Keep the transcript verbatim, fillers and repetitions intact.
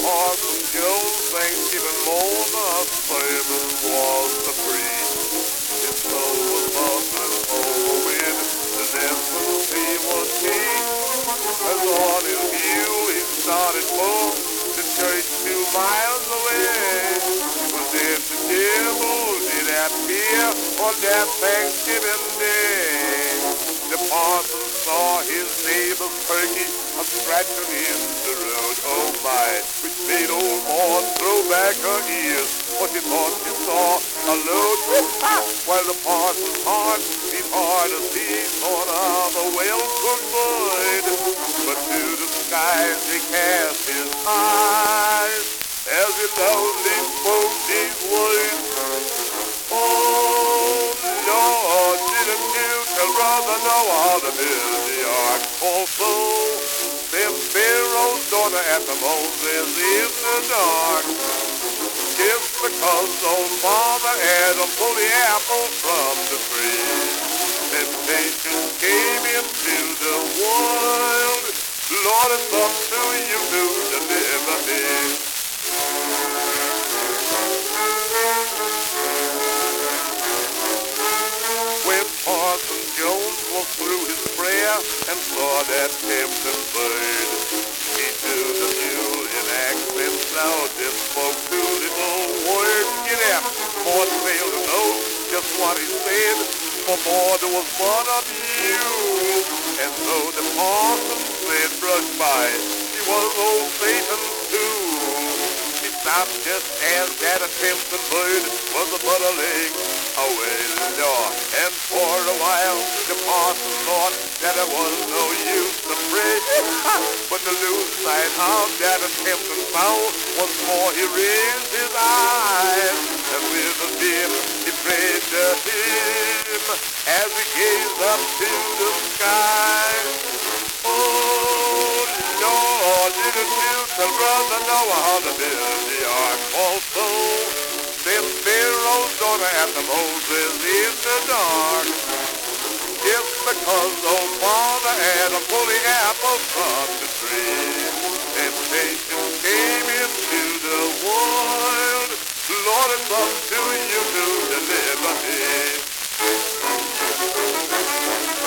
Parson Jones thinks even more the sermon was the preach. His soul was bubbling over with the lessons he would teach. As on his mule he started for the church two miles away. But then the devil did appear on that Thanksgiving Day. The parson saw his neighbor's turkey a scratching in the road. Oh my, which made old Maud throw back her ears, for she thought she saw a load. While the parson's heart beat hard as he thought of a well-cooked bird. But to the skies he cast his eyes as he loudly spoke these words. Oh Lord, didn't you tell brother Noah to build the ark? Also, then Pharaoh's daughter after Moses in the dark. Just because old Father Adam pulled the apple from the tree, temptation came into the world. Lord, it's up to you to deliver me. When Parson Jones was through his prayer and saw that tempting bird, he to the mule in accents loud and spoke two little words. Get out, Maud failed to know just what he said, for Maud was but a mule. And so the parson said, brush by, she was old Satan too. She stopped just as that tempting bird was but a leg away, Lord. And for a while the parson thought that there was no use to pray. But to lose sight of that tempting fowl once more he raised his eyes, and with a dim he prayed to him as he gazed up to the sky. Oh Lord, didn't you tell brother Noah how to build the ark? Also, then Pharaoh's daughter after Moses in the dark. Just because old Father Adam pulled the apple from the tree, temptation came into the world. Lord, it's up to you to deliver me.